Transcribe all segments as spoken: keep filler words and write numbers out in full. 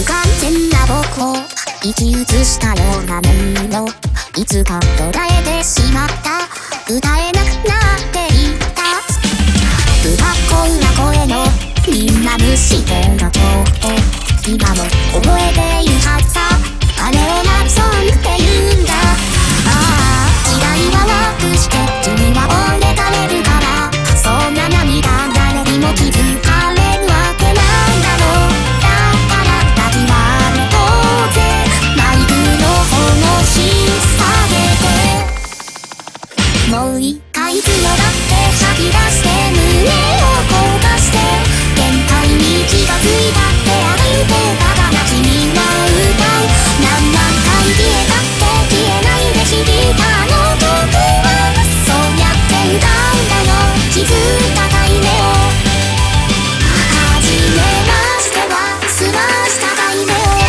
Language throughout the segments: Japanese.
完全な僕を生き写したような音色、いつか途絶えてしまった、歌えなくなっていた。不格好な声のみんな無視での声、今も覚えているはずさ。あれをラブソングって言うんだ。ああ時代は楽して君は折れたれるから、そんな涙誰にも気づかれるわけなんだろう。だから抱きはめとうぜ、マイクの方を引っ提げて。もう一回強がって吐き出して胸を焦がして、限界に気がついたって歩いてバカな君は歌う。何万回消えたって消えないで響いたあの曲は、そうやって歌うんだよ気づいたかいねを。はじめましてはすましたかいねを。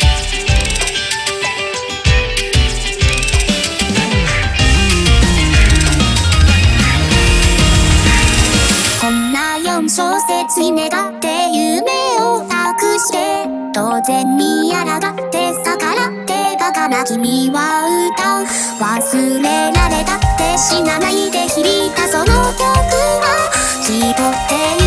こんな四小節に願って夢を託して、当然に抗って逆らってバカな君は歌う。忘れられたって死なないで響いたその曲は、人って